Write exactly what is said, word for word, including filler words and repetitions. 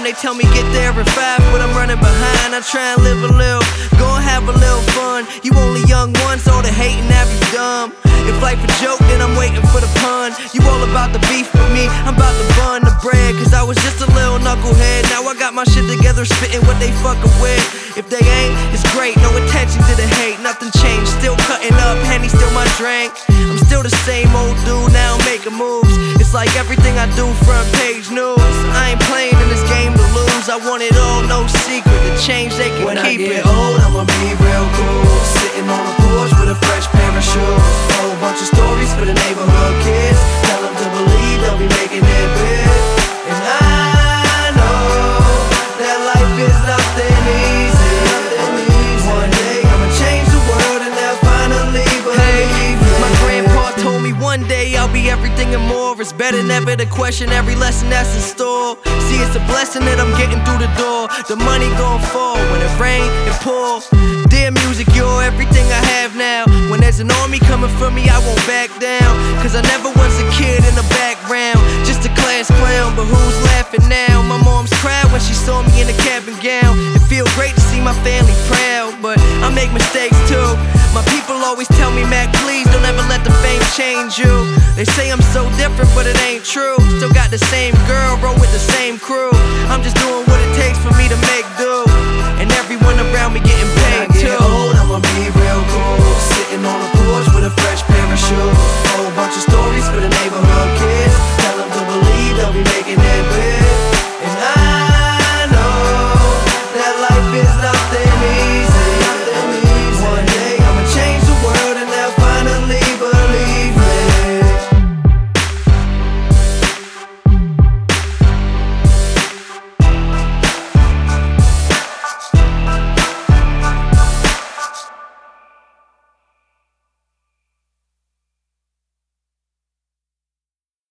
They tell me get there at five, but I'm running behind. I try and live a little, go and have a little fun. You only young ones, all the hating have you dumb. If life a joke, then I'm waiting for the pun. You all about the beef with me, I'm about to bun the bread. Cause I was just a little knucklehead. Now I got my shit together, spitting what they fucking with. If they ain't, it's great, no attention to the hate. Nothing changed, still cutting up, Henny still my drink. I'm still the same old dude, now I'm making moves. It's like everything I do, front page news. I ain't playing in this game to lose. I want it all, no secret. The change they can when keep it. When I it. get old, I'ma be real cool. Sitting on the porch with a fresh pair of shoes. Whole bunch of stories for the neighborhood kids. Tell them to believe they'll be making it big. And I know that life is nothing easy. One day I'ma change the world and they'll finally believe it. My grandpa told me one day I'll be everything and more. It's better never to question every lesson that's in store. See, it's a blessing that I'm getting through the door. The money gon' fall when it rain and pour. Dear music, you're everything I have now. When there's an army coming for me, I won't back down. Cause I never was a kid in the background, just a class clown, but who's laughing now? My mom's cried when she saw me in a cap and gown. It feel great to see my family proud, but I make mistakes too. My people always tell me, Mac, please don't ever let the fame change you. They say I'm so different, but it ain't true. Still got the same girl, roll with the same crew. I'm just doing what it takes for me to make do. And everyone around me getting